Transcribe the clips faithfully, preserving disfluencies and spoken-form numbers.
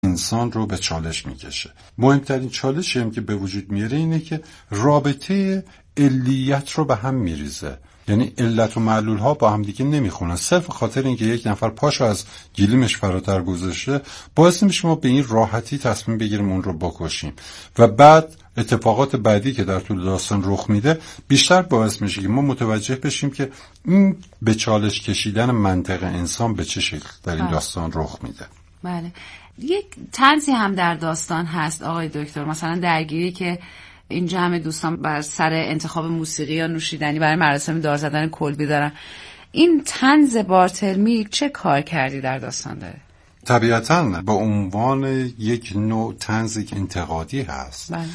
انسان رو به چالش میکشه. مهمترین چالشی هم که به وجود میاره اینه که رابطه علیت رو به هم میریزه. یعنی علت و معلول ها با هم دیگه نمیخونن. صرف خاطر اینکه یک نفر پاشو از گلیمش فراتر گذاشته باعث میشه ما به این راحتی تصمیم بگیریم اون رو بکشیم و بعد اتفاقات بعدی که در طول داستان رخ میده بیشتر باعث میشه که ما متوجه بشیم که این به چالش کشیدن منطق انسان به چه شکل در این داستان رخ میده. بله. یک طنزی هم در داستان هست آقای دکتر، مثلا درگیری که این جمع دوستان بر سر انتخاب موسیقی یا نوشیدنی برای مراسم دار زدن کلبی دارن. این طنز بارتلمی چه کار کردی در داستان داره؟ طبیعتاً به عنوان یک نوع طنزی که انتقادی هست. بله.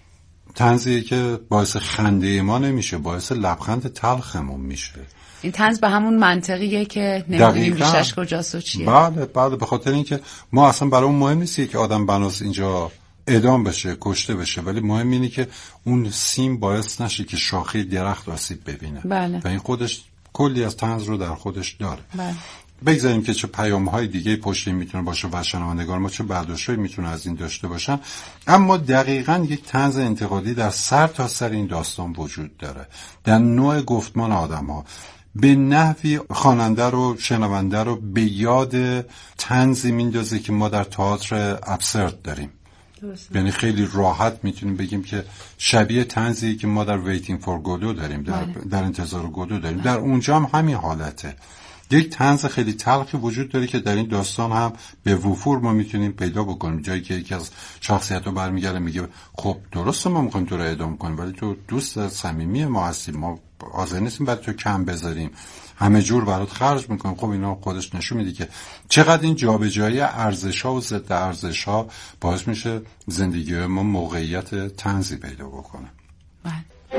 طنزی که باعث خنده ما نمیشه، باعث لبخند تلخمون میشه. این طنز به همون منطقیه که نمیدونیم ریشش کجاست و چیه. بله بله، به خاطر اینکه ما اصلا برای اون مهم نیست که آدم بناس اینجا اعدام بشه، کشته بشه، ولی مهم اینه که اون سیم باعث نشه که شاخه درخت آسیب ببینه. بله. و این خودش کلی از طنز رو در خودش داره. بله. بگذاریم که چه پیام‌های دیگه پشت این میتونه باشه و شنوندگان ما چه برداشت‌هایی میتونه از این داشته باشن، اما دقیقاً یک طنز انتقادی در سر تا سر این داستان وجود داره. در نوع گفتمان آدم‌ها به نحوی خواننده رو، شنونده رو به یاد طنزی میندازه که ما در تئاتر ابسورد داریم. یعنی خیلی راحت میتونیم بگیم که شبیه طنزی که ما در ویتینگ فور گودو داریم، در, در انتظار گودو داریم. در اونجا هم همین حالته. یک طنز خیلی تلخی وجود داره که در این داستان هم به وفور ما میتونیم پیدا بکنیم. جایی که یکی از شخصیت‌ها برمیگره میگه خب درسته ما میخوایم تو رو اعدام کنیم، ولی تو دوست صمیمی ما هستی، ما حاضر نیستیم برای تو کم بذاریم، همه جور برات خرج میکنیم. خب اینا خودش نشون میده که چقدر این جابجایی ارزش‌ها و ضد ارزش‌ها باعث میشه زندگی ما موقعیت طنزی پیدا بکنه. بله.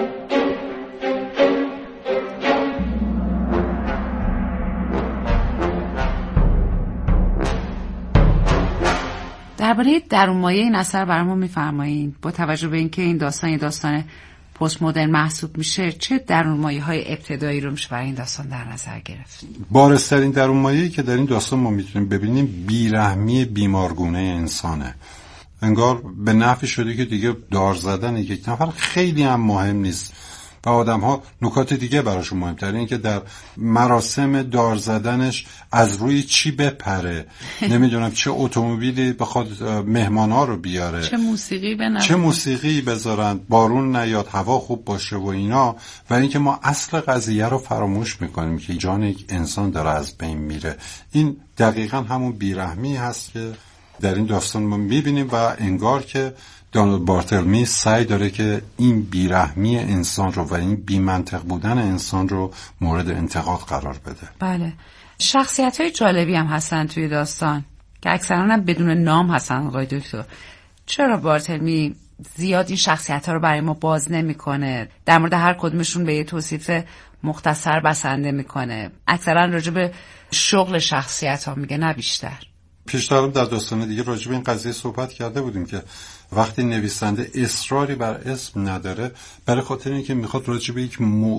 درباره درونمایه این اثر برامون میفرمایید؟ با توجه به اینکه این داستان یه داستان پست مدرن محسوب میشه، چه درونمایه‌های ابتدایی رو میشه برای این داستان در نظر گرفت؟ بارزترین درونمایه‌ای که در این داستان ما میتونیم ببینیم بیرحمی بیمارگونه انسانه. انگار به نفع شده که دیگه دار زدن یک نفر خیلی هم مهم نیست و آدم ها نکات دیگه براشون مهمتره، این که در مراسم دار زدنش از روی چی بپره، نمیدونم چه اتومبیلی بخواد مهمان ها رو بیاره، چه موسیقی بنوازن، چه موسیقی بذارن، بارون نیاد، هوا خوب باشه و اینا. و اینکه ما اصل قضیه رو فراموش میکنیم که جان یک انسان داره از بین میره. این دقیقاً همون بیرحمی هست که در این داستان ما میبینیم و انگار که دانالد بارتلمی سعی داره که این بیرحمی انسان رو و این بی‌منطق بودن انسان رو مورد انتقاد قرار بده. بله. شخصیت‌های جالبی هم هستن توی داستان که اکثرا هم بدون نام هستن آقای دکتر. چرا بارتلمی زیاد این شخصیت‌ها رو برای ما باز نمی‌کنه؟ در مورد هر کدومشون به یه توصیف مختصر بسنده می‌کنه. اکثرا راجع به شغل شخصیت‌ها میگه، نه بیشتر. پیشتر در داستان دیگه راجع به این قضیه صحبت کرده بودیم که وقتی نویسنده اصراری بر اسم نداره برای خاطر اینکه میخواد راجع به یک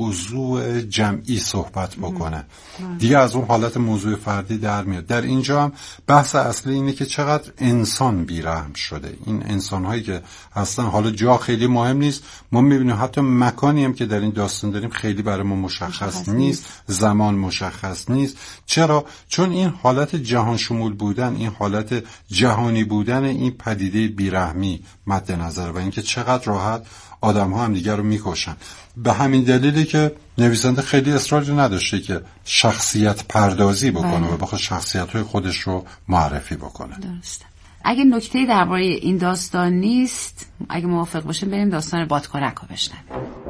موضوع جمعی صحبت بکنه، دیگه از اون حالت موضوع فردی در میاد. در اینجا هم بحث اصلی اینه که چقدر انسان بیرحم شده. این انسان‌هایی که اصلا حالا جا خیلی مهم نیست، ما میبینیم حتی مکانی هم که در این داستان داریم خیلی برای ما مشخص, مشخص نیست. نیست زمان مشخص نیست. چرا؟ چون این حالت جهان شمول بودن، این حالت جهانی بودن این پدیده بیرحمی مد نظر و اینکه چقدر راحت آدم ها هم دیگر رو میکشن. به همین دلیلی که نویسنده خیلی اصراری نداشته که شخصیت پردازی بکنه بله. و بخواد شخصیت های خودش رو معرفی بکنه. درسته. اگه نکته درباره این داستان نیست، اگه موافق باشیم بریم داستان بادکنک رو بشنویم.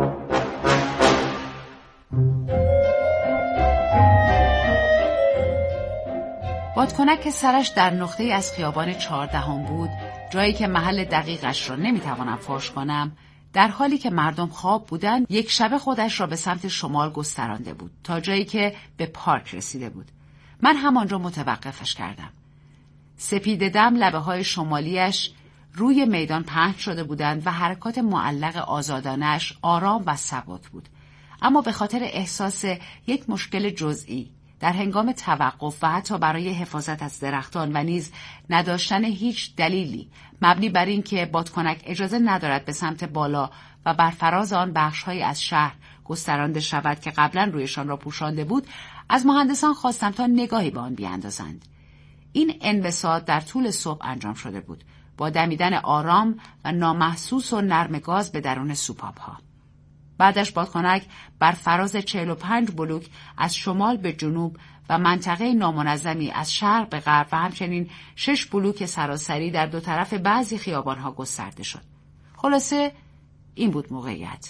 بادکنک که سرش در نقطه‌ای از خیابان چهاردهم بود، جایی که محل دقیقش را نمیتوانم فاش کنم، در حالی که مردم خواب بودند یک شب خودش را به سمت شمال گسترانده بود تا جایی که به پارک رسیده بود. من همانجا متوقفش کردم. سپید دم لبه های شمالیش روی میدان پهن شده بودند و حرکات معلق آزادانش آرام و ثبات بود، اما به خاطر احساس یک مشکل جزئی در هنگام توقف و حتی برای حفاظت از درختان و نیز نداشتن هیچ دلیلی مبنی بر این که بادکنک اجازه ندارد به سمت بالا و بر فراز آن بخش‌هایی از شهر گسترانده شود که قبلا رویشان را پوشانده بود، از مهندسان خواستم تا نگاهی به آن بیاندازند. این انبساط در طول صبح انجام شده بود، با دمیدن آرام و نامحسوس و نرم گاز به درون سوپاپ‌ها. بعدش بادکنک بر فراز چهل و پنج بلوک از شمال به جنوب و منطقه نامنظمی از شرق به غرب و همچنین شش بلوک سراسری در دو طرف بعضی خیابان‌ها گسترده شد. خلاصه این بود موقعیت.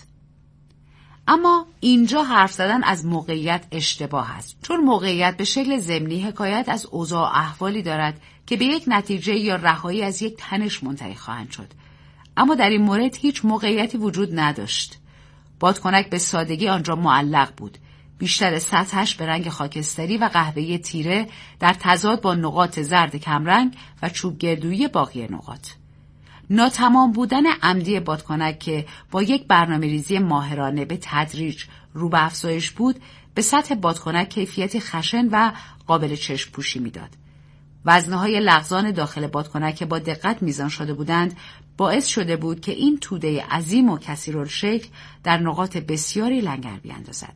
اما اینجا حرف زدن از موقعیت اشتباه است، چون موقعیت به شکل ضمنی حکایت از اوضاع و احوالی دارد که به یک نتیجه یا رهایی از یک تنش منتهی خواهند شد. اما در این مورد هیچ موقعیتی وجود نداشت. بادکنک به سادگی آنجا معلق بود، بیشتر سطحش به رنگ خاکستری و قهوه‌ای تیره در تضاد با نقاط زرد کمرنگ و چوب گردویی باقی نقاط. ناتمام بودن عمدی بادکنک که با یک برنامه‌ریزی ماهرانه به تدریج رو به افزایش بود، به سطح بادکنک کیفیتی خشن و قابل چشم پوشی میداد. وزنه‌های لغزان داخل بادکنک که با دقت میزان شده بودند، باعث شده بود که این توده عظیم و کثیرالشکل در نقاط بسیاری لنگر بیاندازد.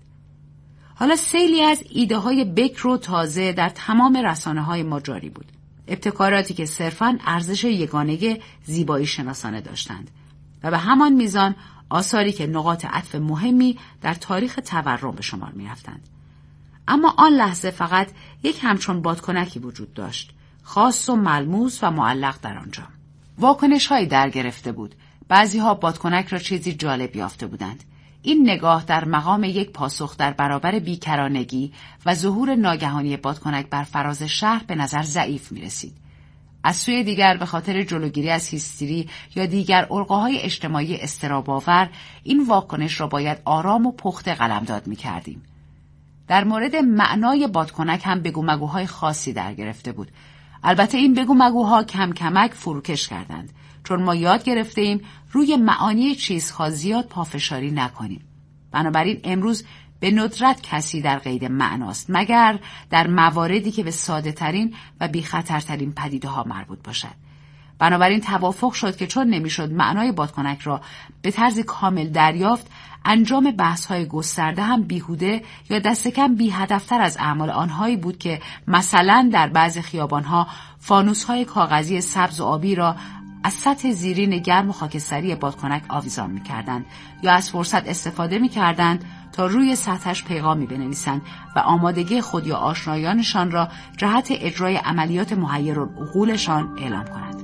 حالا سیلی از ایده‌های بکر و تازه در تمام رسانه‌های ما جاری بود. ابتکاراتی که صرفاً ارزش یگانه زیبایی شناسانه داشتند و به همان میزان آثاری که نقاط عطف مهمی در تاریخ تورم به شمار می‌رفتند. اما آن لحظه فقط یک همچون بادکنکی وجود داشت، خاص و ملموس و معلق در آنجا. واکنش‌هایی در گرفته بود. بعضی‌ها بادکنک را چیزی جالب یافته بودند. این نگاه در مقام یک پاسخ در برابر بیکرانگی و ظهور ناگهانی بادکنک بر فراز شهر به نظر ضعیف می رسید. از سوی دیگر به خاطر جلوگیری از هیستری یا دیگر القاهای اجتماعی اضطراب‌آور این واکنش را باید آرام و پخته قلمداد می کردیم. در مورد معنای بادکنک هم بگو مگوهای خاصی در گرفته بود. البته این بگو مگوها کم کمک فروکش کردند، چون ما یاد گرفته ایم روی معانی چیزها زیاد پافشاری نکنیم. بنابراین امروز به ندرت کسی در قید معناست، مگر در مواردی که به ساده ترین و بی خطرترین پدیده ها مربوط باشد. بنابراین توافق شد که چون نمیشد معنای بادکنک را به طرز کامل دریافت، انجام بحث‌های گسترده هم بیهوده یا دست کم بی هدفتر از اعمال آنهایی بود که مثلا در بعضی خیابان‌ها فانوس‌های کاغذی سبز و آبی را از سطح زیرین گرم و خاکستری بادکنک آویزان می‌کردند یا از فرصت استفاده می‌کردند تا روی سطحش پیغامی بنویسند و آمادگی خود یا آشنایانشان را جهت اجرای عملیات محیرالعقولشان اعلام کنند.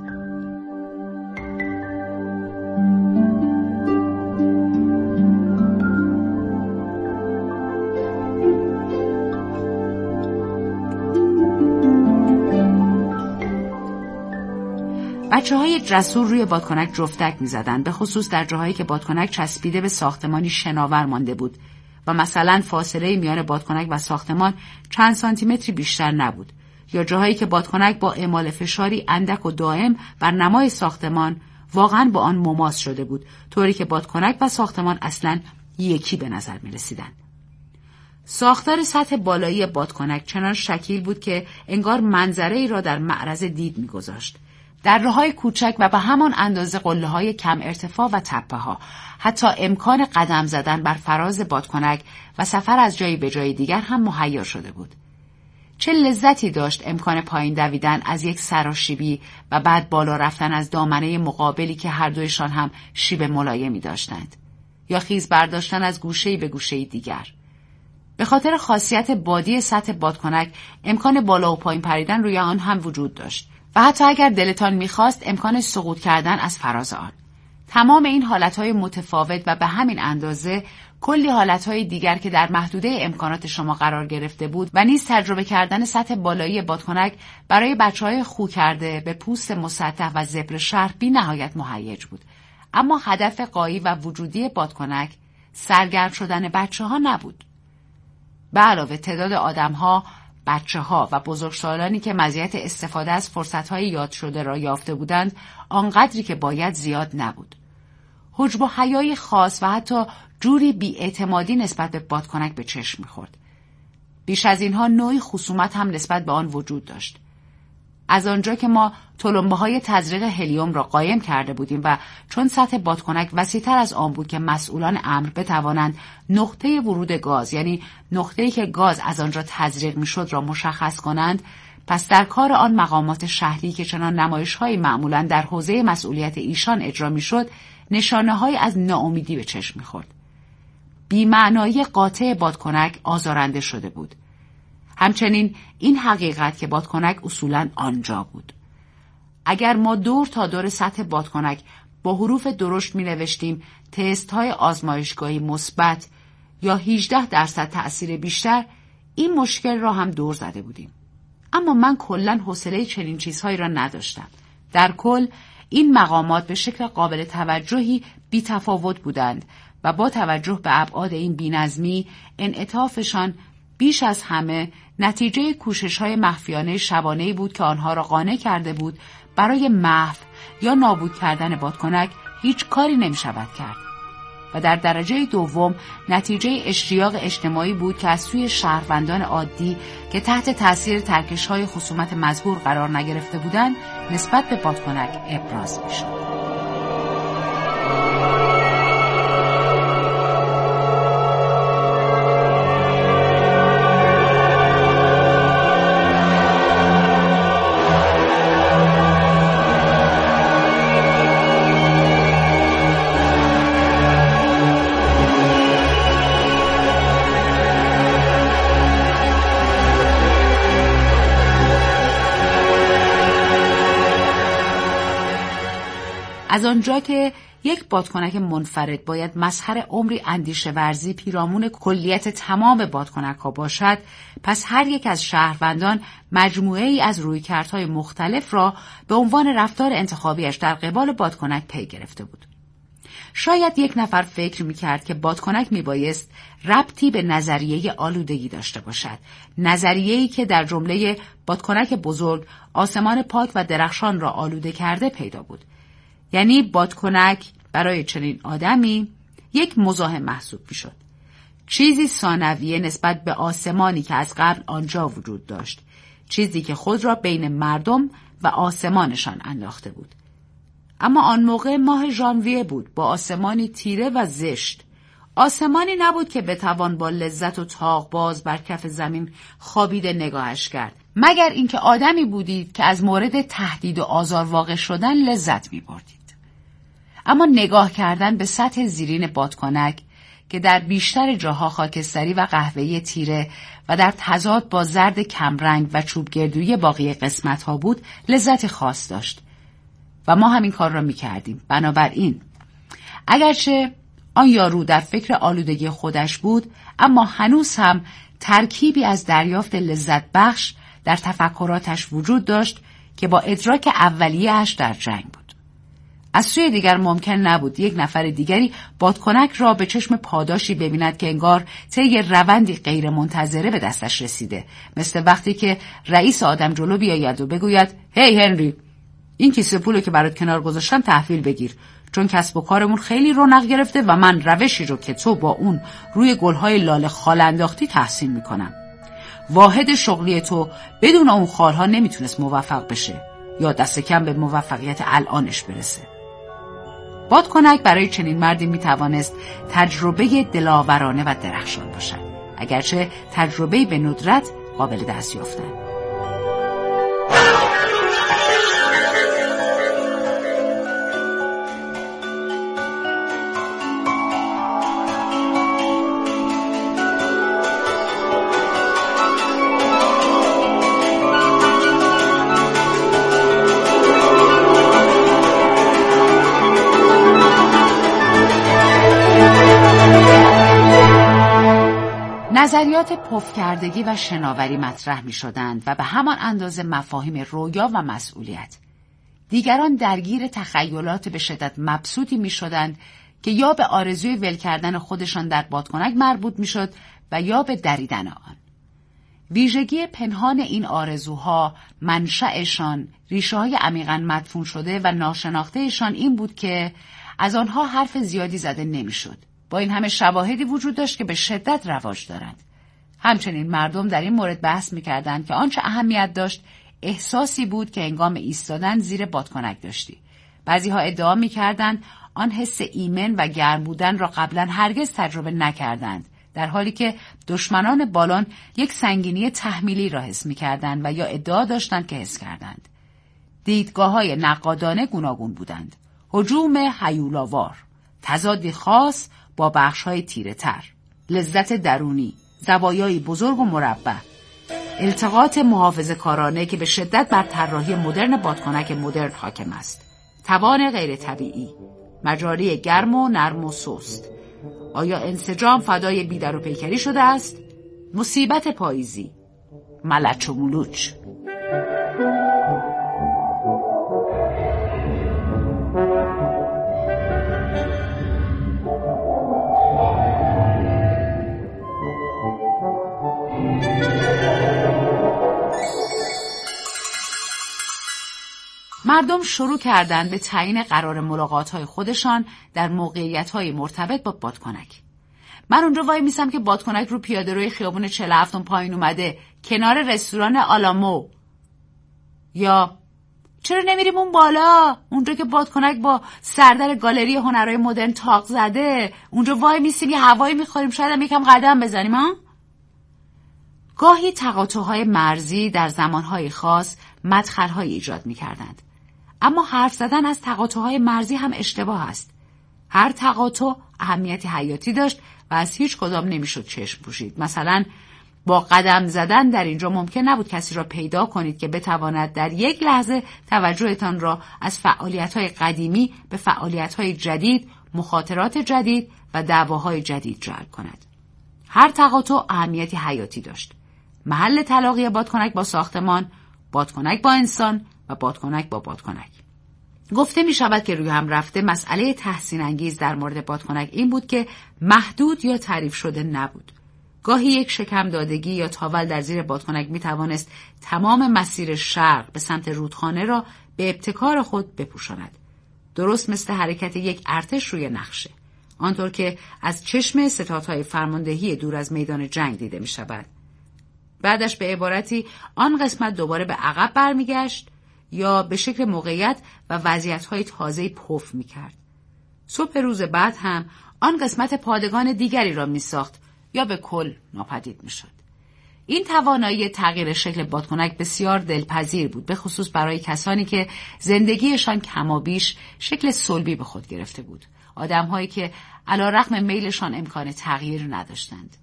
بچه‌های جسور روی بادکنک جفتک می‌زدند، به خصوص در جاهایی که بادکنک چسبیده به ساختمانی شناور مانده بود و مثلا فاصله میان بادکنک و ساختمان چند سانتی متری بیشتر نبود، یا جاهایی که بادکنک با اعمال فشاری اندک و دائم بر نمای ساختمان واقعاً با آن مماس شده بود، طوری که بادکنک و ساختمان اصلاً یکی به نظر می‌رسیدند. ساختار سطح بالایی بادکنک چنان شکیل بود که انگار منظره‌ای را در معرض دید می‌گذاشت. در راه‌های کوچک و به همان اندازه قله‌های کم ارتفاع و تپه‌ها، حتی امکان قدم زدن بر فراز بادکنک و سفر از جایی به جای دیگر هم مهیا شده بود. چه لذتی داشت امکان پایین دویدن از یک سراشیبی و بعد بالا رفتن از دامنه مقابلی که هر دویشان هم شیب ملایمی داشتند، یا خیز برداشتن از گوشه‌ای به گوشه‌ای دیگر. به خاطر خاصیت بادی سطح بادکنک امکان بالا و پایین پریدن روی آن هم وجود داشت و حتی اگر دلتان می‌خواست امکان سقوط کردن از فراز آن. تمام این حالتهای متفاوت و به همین اندازه کلی حالتهای دیگر که در محدوده امکانات شما قرار گرفته بود و نیز تجربه کردن سطح بالایی بادکنک برای بچه‌های خو کرده به پوست مسطح و زبر شهر بی نهایت مهیج بود. اما هدف غایی و وجودی بادکنک سرگرم شدن بچه‌ها نبود. به علاوه تعداد آدم‌ها، بچه‌ها و بزرگسالانی که مزیت استفاده از فرصت‌های یاد شده را یافته بودند، آنقدری که باید زیاد نبود. حجب و حیای خاص و حتی جوری بی‌اعتمادی نسبت به بادکنک به چشم می‌خورد. بیش از اینها نوعی خصومت هم نسبت به آن وجود داشت. از آنجا که ما تلمبه‌های تزریق هلیوم را قایم کرده بودیم و چون سطح بادکنک وسیع‌تر از آن بود که مسئولان امر بتوانند نقطه ورود گاز، یعنی نقطه‌ای که گاز از آنجا تزریق می‌شد، را مشخص کنند، پس در کار آن مقامات شهری که چنان نمایش‌هایی معمولاً در حوزه مسئولیت ایشان اجرا می‌شد، نشانه‌هایی از ناامیدی به چشم می‌خورد. بی‌معنایی قاطع بادکنک آزارنده شده بود. همچنین این حقیقت که بادکنک اصولاً آنجا بود. اگر ما دور تا دور سطح بادکنک با حروف درشت می نوشتیم تست های آزمایشگاهی مثبت یا هجده درصد تأثیر بیشتر، این مشکل را هم دور زده بودیم. اما من کلاً حوصله چنین چیزهایی را نداشتم. در کل این مقامات به شکل قابل توجهی بی تفاوت بودند و با توجه به ابعاد این بی‌نظمی، انعطافشان بیش از همه نتیجه کوشش‌های مخفیانه شبانه‌ای بود که آنها را قانع کرده بود برای محو یا نابود کردن بادکنک هیچ کاری نمی‌شود کرد. و در درجه دوم نتیجه اشتیاق اجتماعی بود که از سوی شهروندان عادی که تحت تأثیر ترکش‌های خصومت مزبور قرار نگرفته بودند نسبت به بادکنک ابراز می‌شد. از آنجا که یک بادکنک منفرد باید مظهر عمری اندیشه ورزی پیرامون کلیت تمام بادکنک ها باشد، پس هر یک از شهروندان مجموعه ای از رویکردهای مختلف را به عنوان رفتار انتخابیش در قبال بادکنک پی گرفته بود. شاید یک نفر فکر می‌کرد که بادکنک میبایست ربطی به نظریه آلودگی داشته باشد، نظریه‌ای که در جمله بادکنک بزرگ آسمان پاک و درخشان را آلوده کرده پیدا بود. یعنی بادکنک برای چنین آدمی یک مزاحم محسوب می‌شد، چیزی ثانویه نسبت به آسمانی که از قبل آنجا وجود داشت، چیزی که خود را بین مردم و آسمانشان انداخته بود. اما آن موقع ماه ژانویه بود با آسمانی تیره و زشت، آسمانی نبود که بتوان با لذت و طاق باز بر کف زمین خوابیده نگاهش کرد، مگر اینکه آدمی بودید که از مورد تهدید و آزار واقع شدن لذت می‌بردید. اما نگاه کردن به سطح زیرین بادکنک که در بیشتر جاها خاکستری و قهوه‌ای تیره و در تضاد با زرد کمرنگ و چوب گردویی باقی قسمت‌ها بود، لذت خاص داشت و ما همین کار را می‌کردیم. بنابراین اگرچه آن یارو در فکر آلودگی خودش بود، اما هنوز هم ترکیبی از دریافت لذت بخش در تفکراتش وجود داشت که با ادراک اولیه‌اش در جنگ بود. از سوی دیگر ممکن نبود یک نفر دیگری بادکنک را به چشم پاداشی ببیند که انگار طی روندی غیر منتظره به دستش رسیده، مثل وقتی که رئیس آدم جلو بیاید و بگوید هی هنری، این کیسه پولو که برات کنار گذاشتم تحویل بگیر، چون کسب و کارمون خیلی رونق گرفته و من روشی رو که تو با اون روی گلهای لاله خال انداختی تحسین میکنم. واحد شغلی تو بدون اون خالها نمیتونست موفق بشه یا دست کم به موفقیت الانش برسه. بادکنک برای چنین مردی میتوانست تجربه دلاورانه و درخشان باشد، اگرچه تجربه به ندرت قابل دست یافتن. نظریات پفکردگی و شناوری مطرح می شدند و به همان اندازه مفاهیم رویا و مسئولیت. دیگران درگیر تخیلات به شدت مبسوطی می شدند که یا به آرزوی ول کردن خودشان در بادکنک مربوط می شد و یا به دریدن آن. ویژگی پنهان این آرزوها، منشأشان، ریشه های عمیقاً مدفون شده و ناشناختهشان این بود که از آنها حرف زیادی زده نمی شد. با این همه شواهدی وجود داشت که به شدت رواج دارند. همچنین مردم در این مورد بحث می‌کردند که آنچه اهمیت داشت احساسی بود که هنگام ایستادن زیر بادکنک داشتی. بعضی‌ها ادعا می‌کردند آن حس ایمن و گرم بودن را قبلا هرگز تجربه نکردند، در حالی که دشمنان بالون یک سنگینی تحمیلی را حس می‌کردند و یا ادعا داشتند که حس کردند. دیدگاه‌های نقادانه گوناگون بودند. هجوم هیولاوار، تضادی خاص با بخش‌های تیره‌تر، لذت درونی، زوایای بزرگ و مربع، التقاط محافظه‌کارانه که به شدت بر طراحی مدرن بادکنک مدرن حاکم است، توان غیر طبیعی، مجاری گرم و نرم و سست. آیا انسجام فدای بیدر و پیکری شده است؟ مصیبت پاییزی، ملچ و ملوچ. مردم شروع کردند به تعیین قرار ملاقات‌های خودشان در موقعیت‌های مرتبط با بادکنک. من اونجا وای میسم که بادکنک رو پیاده‌روی خیابون چهل و هفتم پایین اومده کنار رستوران آلامو. یا چرا نمیریم اون بالا، اونجا که بادکنک با سردر گالری هنرهای مدرن تاق زده، اونجا وای میسیم یه هوایی میخوریم، شاید هم یکم قدم بزنیم ها؟ گاهی تقاطع‌های مرزی در زمانهای خاص مدخل‌های ایجاد می‌کردند. اما حرف زدن از تقاطع‌های مرزی هم اشتباه است. هر تقاطع اهمیتی حیاتی داشت و از هیچ کدام نمی‌شد چشم پوشید. مثلا با قدم زدن در اینجا ممکن نبود کسی را پیدا کنید که بتواند در یک لحظه توجهتان را از فعالیت‌های قدیمی به فعالیت‌های جدید، مخاطرات جدید و دعواهای جدید جلب کند. هر تقاطع اهمیتی حیاتی داشت. محل تلاقی بادکنک با ساختمان، بادکنک با انسان و بادکنک با بادکنک. گفته می شود که روی هم رفته مسئله تحسین انگیز در مورد بادکنک این بود که محدود یا تعریف شده نبود. گاهی یک شکم دادگی یا تاول در زیر بادکنک می توانست تمام مسیر شرق به سمت رودخانه را به ابتکار خود بپوشاند. درست مثل حرکت یک ارتش روی نقشه، آنطور که از چشم ستادهای فرماندهی دور از میدان جنگ دیده می شود. بعدش به عبارتی آن قسمت دوباره به عقب برمیگشت یا به شکل موقعیت و وضعیت‌های تازه‌ای پف می‌کرد. صبح روز بعد هم آن قسمت پادگان دیگری را می‌ساخت یا به کل ناپدید می‌شد. این توانایی تغییر شکل بادکنک بسیار دلپذیر بود، به خصوص برای کسانی که زندگیشان کمابیش شکل صلبی به خود گرفته بود، آدم‌هایی که علی‌رغم میلشان امکان تغییر نداشتند.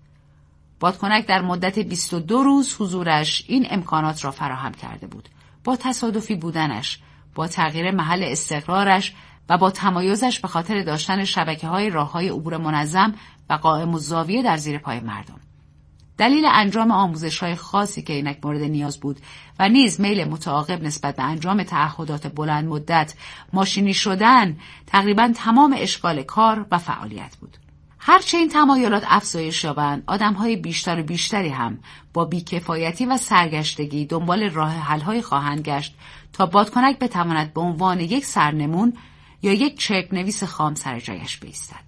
بادکنک در مدت بیست و دو روز حضورش این امکانات را فراهم کرده بود. با تصادفی بودنش، با تغییر محل استقرارش و با تمایزش به خاطر داشتن شبکه‌های راه‌های عبور منظم و قائم الزاویه در زیر پای مردم. دلیل انجام آموزش‌های خاصی که اینک مورد نیاز بود و نیز میل متعاقب نسبت به انجام تعهدات بلند مدت، ماشینی شدن، تقریباً تمام اشغال کار و فعالیت بود. هرچه این تمایلات افزایش یابند، آدم‌های بیشتر و بیشتری هم با بیکفایتی و سرگشتگی دنبال راه حل‌های خواهند گشت تا بادکنک بتواند به عنوان یک سرنمون یا یک چرک نویس خام سر جایش بایستد.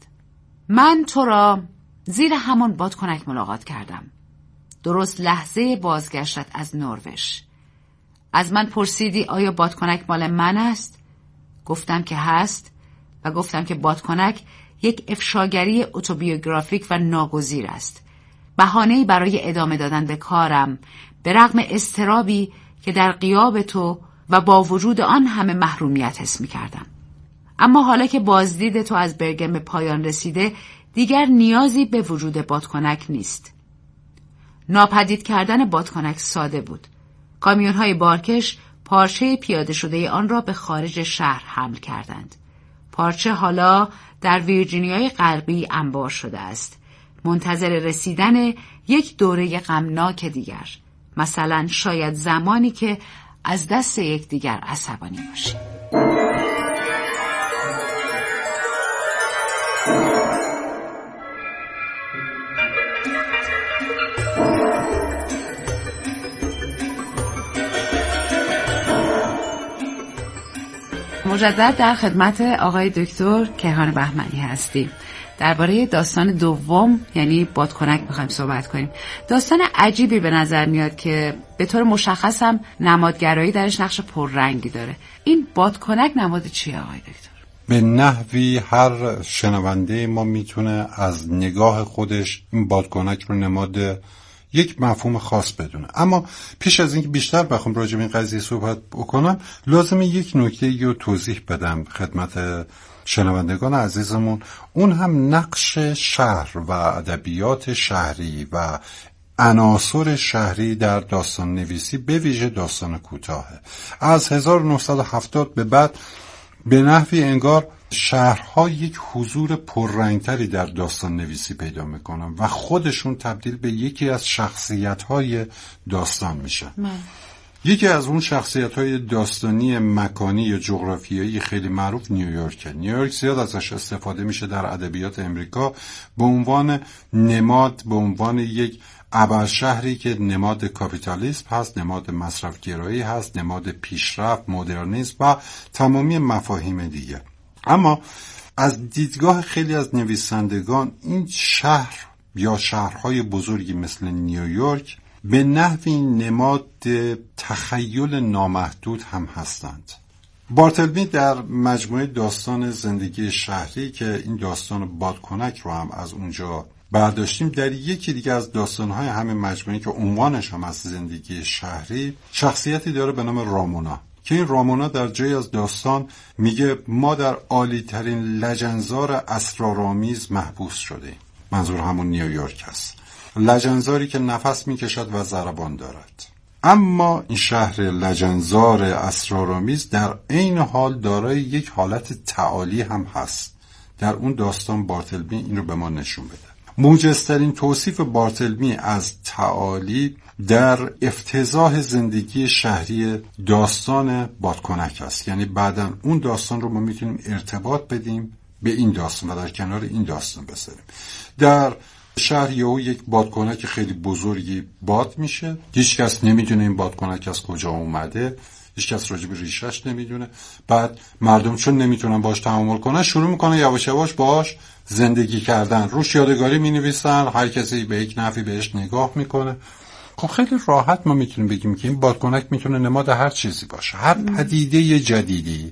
من تو را زیر همان بادکنک ملاقات کردم. درست لحظه بازگشتت از نروژ. از من پرسیدی آیا بادکنک مال من است؟ گفتم که هست و گفتم که بادکنک یک افشاگری اتوبیوگرافیک و ناگزیر است. بهانه‌ای برای ادامه دادن به کارم، به رغم اضطرابی که در غیاب تو و با وجود آن همه محرومیت حس می کردم. اما حالا که بازدید تو از برگن به پایان رسیده، دیگر نیازی به وجود بادکنک نیست. ناپدید کردن بادکنک ساده بود. کامیون‌های بارکش پارچه پیاده شده آن را به خارج شهر حمل کردند. پارچه حالا در ویرجینیای غربی انبار شده است، منتظر رسیدن یک دوره غمناک دیگر، مثلا شاید زمانی که از دست یکدیگر عصبانی باشیم. مجدد در خدمت آقای دکتر کیهان بهمنی هستیم. درباره داستان دوم یعنی بادکنک میخوایم صحبت کنیم. داستان عجیبی به نظر میاد که به طور مشخص هم نمادگرایی درش نقش پررنگی داره. این بادکنک نماد چیه آقای دکتر؟ به نحوی هر شنونده ما میتونه از نگاه خودش این بادکنک رو نماد یک مفهوم خاص بدونه. اما پیش از اینکه بیشتر بخوام راجع به این قضیه صحبت بکنم لازمه یک نکته رو توضیح بدم خدمت شنوندگان عزیزمون. اون هم نقش شهر و ادبیات شهری و عناصر شهری در داستان نویسی به ویژه داستان کوتاهه. از هزار و نهصد و هفتاد به بعد به نحوی انگار شهرها یک حضور پررنگتری در داستان نویسی پیدا میکنن و خودشون تبدیل به یکی از شخصیت‌های داستان میشن. یکی از اون شخصیت‌های داستانی مکانی یا جغرافیایی خیلی معروف نیویورکه. نیویورک زیاد ازش استفاده میشه در ادبیات امریکا به عنوان نماد، به عنوان یک ابرشهری که نماد کاپیتالیسم هست، نماد مصرفگرایی هست، نماد پیشرفت، مدرنیسم و تمامی مفاهیم دیگه. اما از دیدگاه خیلی از نویسندگان این شهر یا شهرهای بزرگی مثل نیویورک به نحوی نماد تخیل نامحدود هم هستند. بارتلمی در مجموعه داستان زندگی شهری که این داستان بادکنک رو هم از اونجا برداشتیم، در یکی دیگه از داستان‌های همین مجموعه که عنوانش هم از زندگی شهری، شخصیتی داره به نام رامونا که این رامونا در جایی از داستان میگه ما در عالی ترین لجنزار اسرارآمیز محبوس شدیم. منظور همون نیویورک است. لجنزاری که نفس میکشد و ضربان دارد. اما این شهر لجنزار اسرارآمیز در عین حال دارای یک حالت تعالی هم هست. در اون داستان بارتلمی این رو به ما نشون بده. موجزترین توصیف بارتلمی از تعالی در افتضاح زندگی شهری داستان بادکنک است. یعنی بعداً اون داستان رو ما میتونیم ارتباط بدیم به این داستان و در کنار این داستان بذاریم. در شهر یهو یک بادکنک خیلی بزرگی باد میشه. هیچ کس نمیدونه این بادکنک از کجا اومده، هیچ کس راجع به ریشش نمیدونه. بعد مردم چون نمیتونن باش تعامل کنن شروع میکنن یواش یواش باش زندگی کردن، روش یادگاری مینویسن، هر کسی به یک نحوی بهش نگاه میکنه. خب خیلی راحت ما میتونیم بگیم که این بادکنک میتونه نماد هر چیزی باشه، هر پدیده جدیدی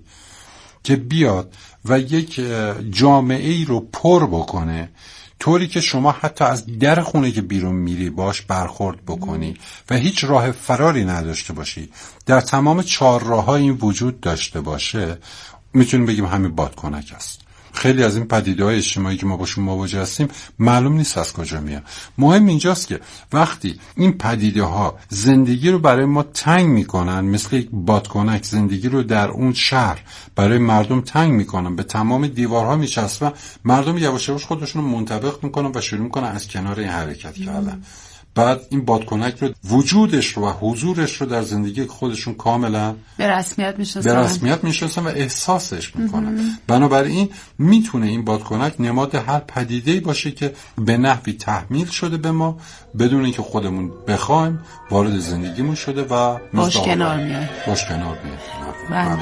که بیاد و یک جامعه ای رو پر بکنه، طوری که شما حتی از در خونه که بیرون میری باش برخورد بکنی و هیچ راه فراری نداشته باشی، در تمام چهار راه‌ها این وجود داشته باشه، میتونیم بگیم همین بادکنک است. خیلی از این پدیده‌های اجتماعی که ما باشون مواجه هستیم معلوم نیست از کجا میاد. مهم اینجاست که وقتی این پدیده‌ها زندگی رو برای ما تنگ میکنن، مثل یک بادکنک زندگی رو در اون شهر برای مردم تنگ میکنن، به تمام دیوارها میچسبن، مردم یواش یواش خودشون رو منطبق میکنن و شروع میکنن از کنار این حرکت کردن. بعد این بادکنک رو وجودش رو و حضورش رو در زندگی خودشون کاملا به رسمیت میشناسن به رسمیت میشناسن و احساسش میکنن. بنابراین میتونه این بادکنک نماد هر پدیده‌ای باشه که به نحوی تحمیل شده به ما بدون اینکه خودمون بخوایم، وارد زندگیمون شده و باش کنار میاد باش کنار میاد.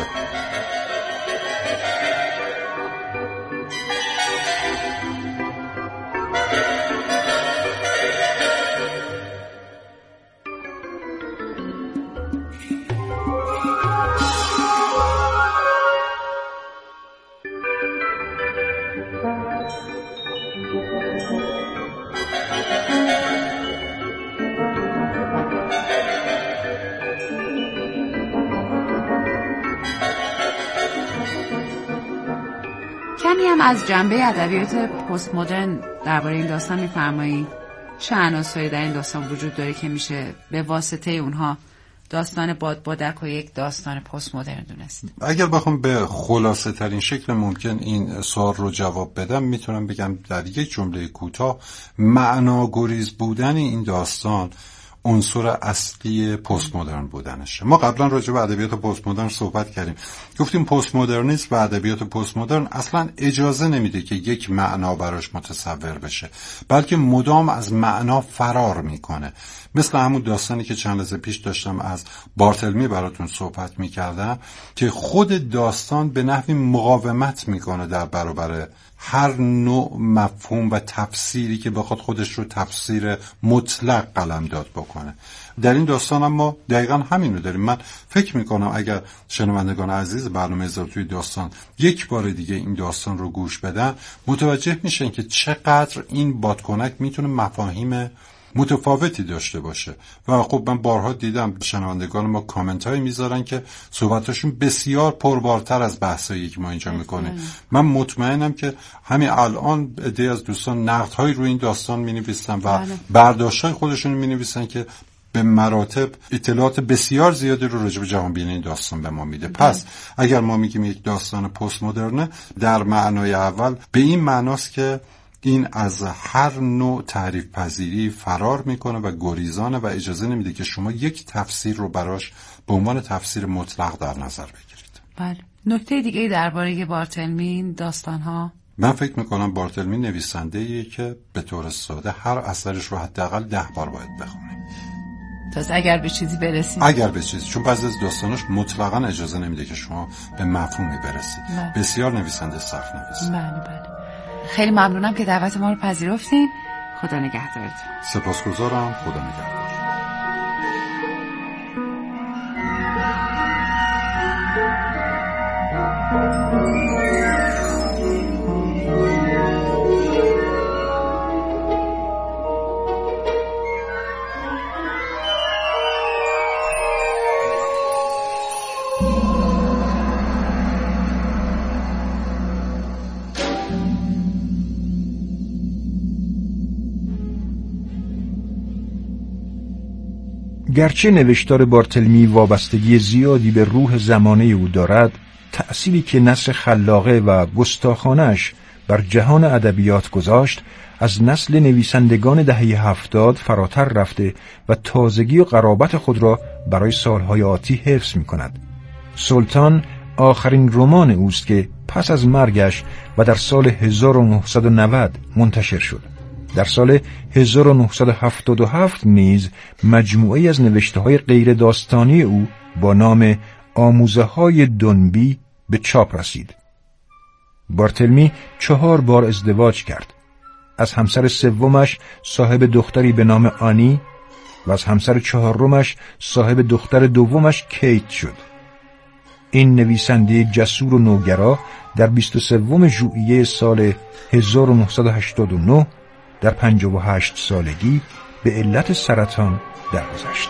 کمی هم از جنبه ادبیات پست مدرن درباره این داستان می‌فرمایید؟ چه عناصری در این داستان وجود داره که میشه به واسطه اونها داستان بادبادک و یک داستان پست مدرن دونست؟ اگر بخوام به خلاصه ترین شکل ممکن این سوال رو جواب بدم، میتونم بگم در یک جمله کوتاه معناگریز بودن این داستان عنصر اصلی پست مدرن بودنشه. ما قبلا راجع به ادبیات پست مدرن صحبت کردیم، گفتیم پست مدرنیسم و ادبیات پست مدرن اصلا اجازه نمیده که یک معنا براش متصور بشه، بلکه مدام از معنا فرار میکنه. مثل همون داستانی که چند لحظه پیش داشتم از بارتلمی براتون صحبت میکردم که خود داستان به نحوی مقاومت میکنه در برابر هر نوع مفهوم و تفسیری که بخواد خودش رو تفسیر مطلق قلمداد بکنه. در این داستان هم ما دقیقا همین رو داریم. من فکر میکنم اگر شنوندگان عزیز برنامه هزار توی داستان یک بار دیگه این داستان رو گوش بدن، متوجه میشن که چقدر این بادکنک میتونه مفاهیم متفاوتی داشته باشه. و خب من بارها دیدم شنوندگان ما کامنت هایی میذارن که صحبتاشون بسیار پربارتر از بحثایی که ما اینجا میکنیم. من مطمئنم که همین الان عده‌ای از دوستان نقد هایی روی این داستان مینویسن و برداشت های خودشون مینویسن که به مراتب اطلاعات بسیار زیادی رو راجع به جهان بینی این داستان به ما میده. پس اگر ما میگیم یک داستان پست مدرنه، در معنای اول به این معناست که این از هر نوع تعریف پذیری فرار میکنه و گریزانه و اجازه نمیده که شما یک تفسیر رو براش به عنوان تفسیر مطلق در نظر بگیرید. بله. نکته دیگه درباره بارتلمین داستان‌ها، من فکر میکنم بارتلمین نویسنده‌ایه که به طور ساده هر اثرش رو حداقل ده بار باید بخونید. تازه اگر به چیزی برسید. اگر به چیزی، چون بعضی از داستاناش مطلقاً اجازه نمیده که شما به مفهومی برسید. بله. بسیار نویسنده سخت نویسه. بله بله. خیلی ممنونم که دعوت ما رو پذیرفتین. خدا نگهدارتون. سپاسگزارم. خدا نگهدار. گرچه نوشتار بارتلمی وابستگی زیادی به روح زمانه او دارد، تأثیری که نثر خلاقه و گستاخانه‌اش بر جهان ادبیات گذاشت از نسل نویسندگان دهه هفتاد فراتر رفته و تازگی و قرابت خود را برای سالهای آتی حفظ می کند. سلطان آخرین رمان اوست که پس از مرگش و در سال هزار و نهصد و نود منتشر شد. در سال هزار و نهصد و هفتاد و هفت نیز مجموعه‌ای از نوشته‌های غیر داستانی او با نام آموزه‌های دنبی به چاپ رسید. بارتلمی چهار بار ازدواج کرد. از همسر سومش صاحب دختری به نام آنی و از همسر چهارمش صاحب دختر دومش کیت شد. این نویسنده جسور و نوگرا در بیست و سوم ژوئیه سال هزار و نهصد و هشتاد و نه در پنجاه و هشت سالگی به علت سرطان درگذشت.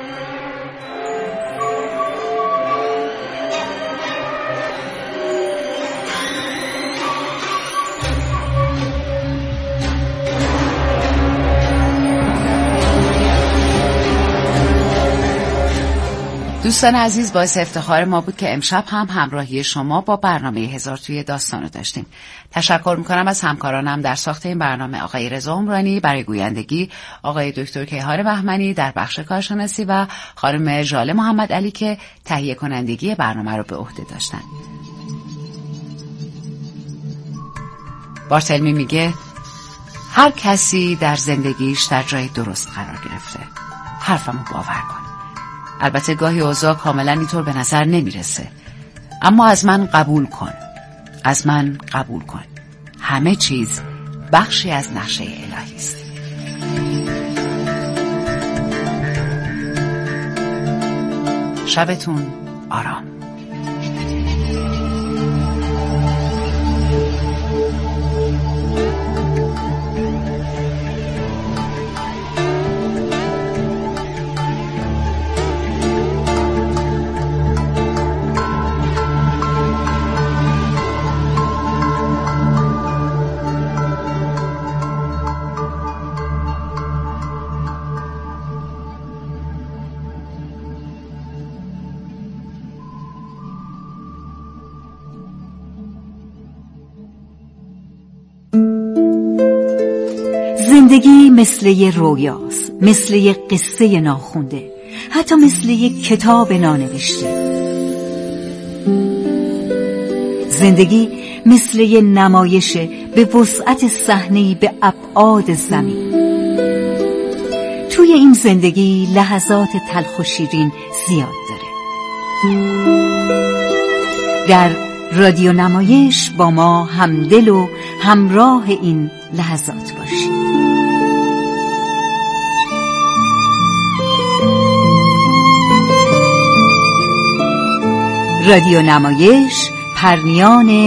دوستان عزیز، باعث افتخار ما بود که امشب هم همراهی شما با برنامه هزار توی داستان رو داشتیم. تشکر میکنم از همکارانم در ساخت این برنامه، آقای رضا عمرانی برای گویندگی، آقای دکتر کیهان بهمنی در بخش کارشناسی و خانم ژاله محمد علی که تهیه کنندگی برنامه رو به عهده داشتن. بارتلمی میگه هر کسی در زندگیش در جای درست قرار گرفته. حرفمو باور کن. البته گاهی اوضاع کاملا اینطور به نظر نمیرسه، اما از من قبول کن، از من قبول کن. همه چیز بخشی از نقشه الهی است. شبتون آرام. زندگی مثل یه رویاست، مثل یه قصه ناخونده، حتی مثل یه کتاب نانوشته. زندگی مثل یه نمایش به وسعت صحنه‌ای به ابعاد زمین. توی این زندگی لحظات تلخ و شیرین زیاد داره. در رادیو نمایش با ما همدل و همراه این لحظات باشید. رادیو نمایش پرمیان